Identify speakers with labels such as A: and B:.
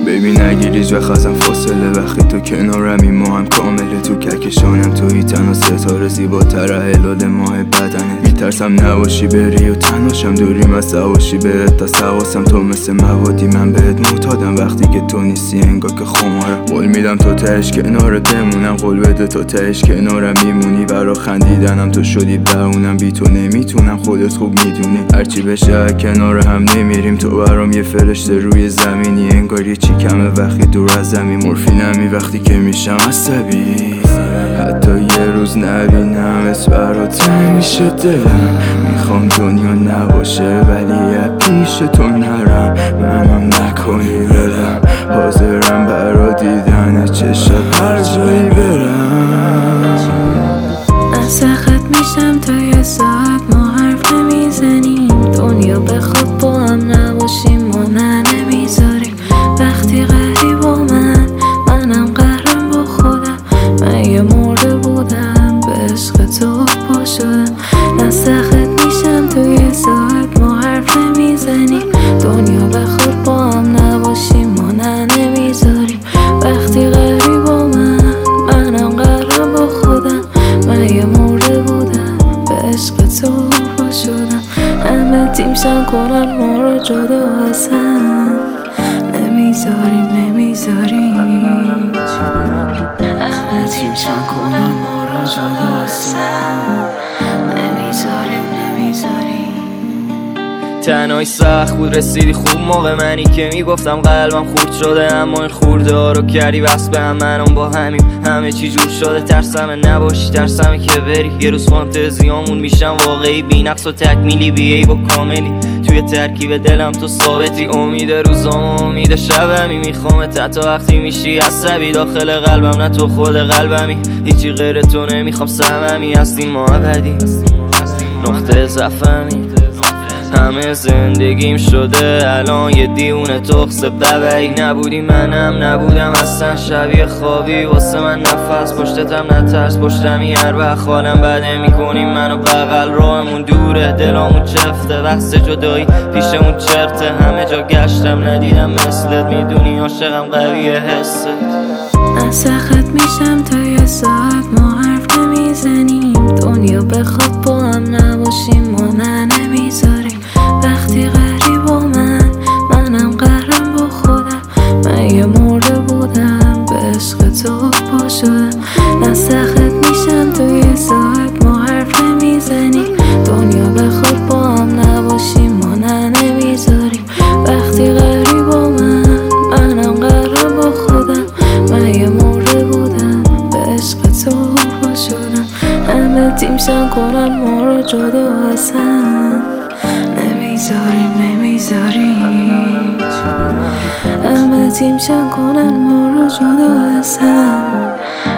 A: ببین نگیریج و خزم فاصله وقتی تو کنارمی ما هم کامله. تو کهکشانم توی تنها ستاره زیباتر هلال ماه بدنه. میترسم نباشی بری و تنهاشم دوریم از سواشی بهت تا سواسم. تو مثل موادی من بهت معتادم وقتی که تو نیستی انگار که خمارم. قول میدم تو تهش کنارت بمونم. قول بده تو تهش کنارم میمونی. برا خندیدنم تو شدی بهونم. بی تو نمیتونم خودت خوب میدونی. هرچی بشه کنار هم نمیریم. تو برام یه فرشته روی زمینی. انگار یه چی کمه وقتی دور از زمین. مورفینمی وقتی که میشم عصبی. حتی یه روز نبینم اس برات میشه دلم. میخوام دنیا نباشه ولی پیش تو نرم. منم نکنی برم. حاضرم برا دیدن چشم هر جایی برم.
B: سخت میشم تا یه ساعت ما حرف نمیزنیم. دنیا بخواد با هم نباشیم ما نمیذاریم. وقتی قهری با منم قهرم با خودم. من یه مرده بودم به عشق تو پا شدم. نه سخت میشم تو یه ساعت ما حرف نمیزنیم. دنیا بخواد با هم نباشیم ما نمیذاریم. وقتی قهری با منم قهرم با خودم. من یه مرده بودم به عشق تو پا شدم. همه تیمشن کنن ما رو جدا از هم. نمیذاریم همه تیمشن کنن ما رو جدا از هم. نمیذاریم
C: تنهایی سخت بود رسیدی خوب موقع منی که میگفتم قلبم خورد شده. اما این خورده ها رو کردی بس به هم. منم با همیم همه چی جور شده. ترسمه نباشی ترسمه که بری. یه روز فانتزیامون میشم واقعی. بی نقص و تکمیلی بیایی با کاملی. توی ترکیب دلم تو ثابتی. امید روزام و امید شبمی. میخوامت حتی وقتی میشی عصبی. داخل قلبم نه تو خود قلبمی. هیچی غیر تو نمیخوام سهممی. هستیم ما ابدی نقطه ضعفمی. همه زندگیم شده الان یه دیونه تخص ببعی. نبودی منم نبودم اصلا. شبیه خوابی واسه من نفس پشتتم نترس. پشتمی هر وقت حالم بده میکنیم منو بغل. راهمون دوره دلامون چفته. بحث جدایی پیشمون چرته. همه جا گشتم ندیدم مثلت. میدونی عاشقم قویه حست.
B: من سخت میشم تا یه ساعت ما حرف نمیزنیم. دنیا بخواد با هم نباشیم ما نمیذاریم. وقتی قهری با منم قهرم با خودم. من یه مرده بودم به عشق تو پا شدم. نه سخت میشم تو یه ساعت ما حرف نمیزنیم. دنیا بخواد با هم نباشیم ما نمیذاریم. وقتی قهری با منم قهرم با خودم. من یه مرده بودم به عشق تو پا شدم. همه تیمشن کنن ما رو جدا از هم. نمیذاریم همه تیمشن کنن ما رو جدا از هم.